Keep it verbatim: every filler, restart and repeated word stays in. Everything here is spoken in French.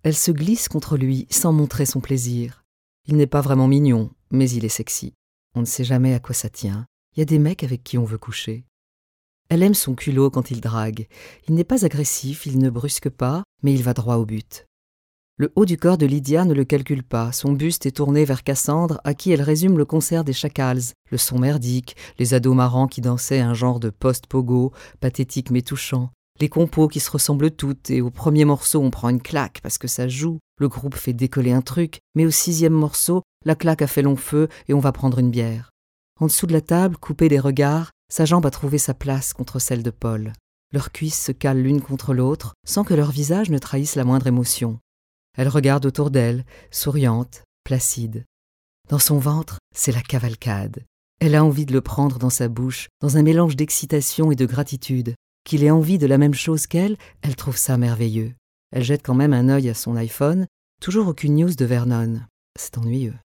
Elle se glisse contre lui sans montrer son plaisir. Il n'est pas vraiment mignon, mais il est sexy. On ne sait jamais à quoi ça tient. Il y a des mecs avec qui on veut coucher. Elle aime son culot quand il drague. Il n'est pas agressif, il ne brusque pas, mais il va droit au but. Le haut du corps de Lydia ne le calcule pas. Son buste est tourné vers Cassandre, à qui elle résume le concert des Chacals, le son merdique, les ados marrants qui dansaient un genre de post-pogo, pathétique mais touchant, les compos qui se ressemblent toutes, et au premier morceau on prend une claque parce que ça joue, le groupe fait décoller un truc, mais au sixième morceau, la claque a fait long feu et on va prendre une bière. En dessous de la table, coupée des regards, sa jambe a trouvé sa place contre celle de Paul. Leurs cuisses se calent l'une contre l'autre, sans que leur visage ne trahisse la moindre émotion. Elle regarde autour d'elle, souriante, placide. Dans son ventre, c'est la cavalcade. Elle a envie de le prendre dans sa bouche, dans un mélange d'excitation et de gratitude. Qu'il ait envie de la même chose qu'elle, elle trouve ça merveilleux. Elle jette quand même un œil à son iPhone, toujours aucune news de Vernon. C'est ennuyeux.